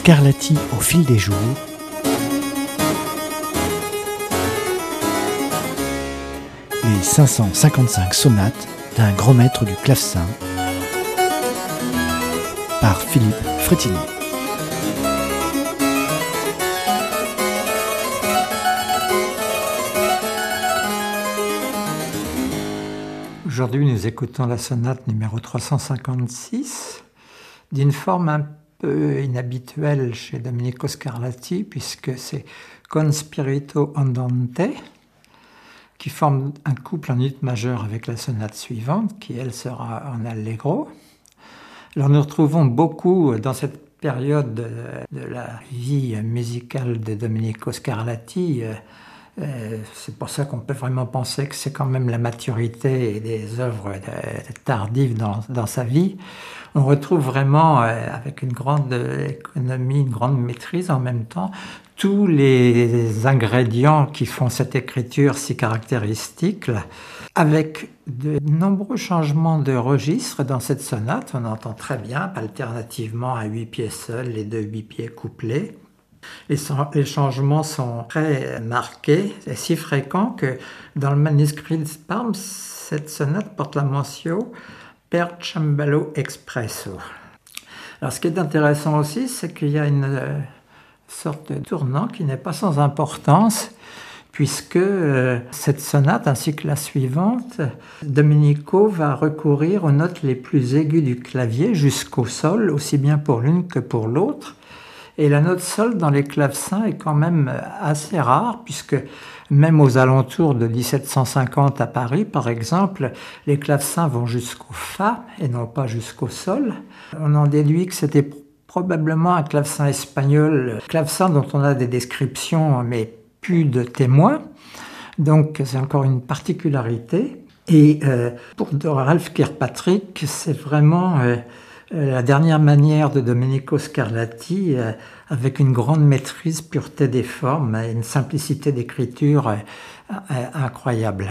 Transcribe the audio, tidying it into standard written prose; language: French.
Scarlatti au fil des jours. Les 555 sonates d'un grand maître du clavecin par Philippe Frétinier. Aujourd'hui, nous écoutons la sonate numéro 356, d'une forme un peu inhabituelle chez Domenico Scarlatti, puisque c'est Con spirito andante, qui forme un couple en ut majeur avec la sonate suivante, qui elle sera en allegro. Alors nous retrouvons beaucoup dans cette période de la vie musicale de Domenico Scarlatti. C'est pour ça qu'on peut vraiment penser que c'est quand même la maturité et des œuvres tardives dans sa vie. On retrouve vraiment, avec une grande économie, une grande maîtrise en même temps, tous les ingrédients qui font cette écriture si caractéristique, avec de nombreux changements de registre dans cette sonate. On entend très bien, alternativement à 8 pieds seuls, les 2 8 pieds couplés. Les changements sont très marqués et si fréquents que dans le manuscrit de Parme, cette sonate porte la mention per cembalo expresso. Alors ce qui est intéressant aussi, c'est qu'il y a une sorte de tournant qui n'est pas sans importance, puisque cette sonate ainsi que la suivante, Domenico va recourir aux notes les plus aiguës du clavier jusqu'au sol, aussi bien pour l'une que pour l'autre. Et la note sol dans les clavecins est quand même assez rare, puisque même aux alentours de 1750 à Paris, par exemple, les clavecins vont jusqu'au Fa et non pas jusqu'au sol. On en déduit que c'était probablement un clavecin espagnol, clavecin dont on a des descriptions, mais plus de témoins. Donc c'est encore une particularité. Et pour Ralph Kirkpatrick, c'est vraiment la dernière manière de Domenico Scarlatti, avec une grande maîtrise, pureté des formes et une simplicité d'écriture incroyable.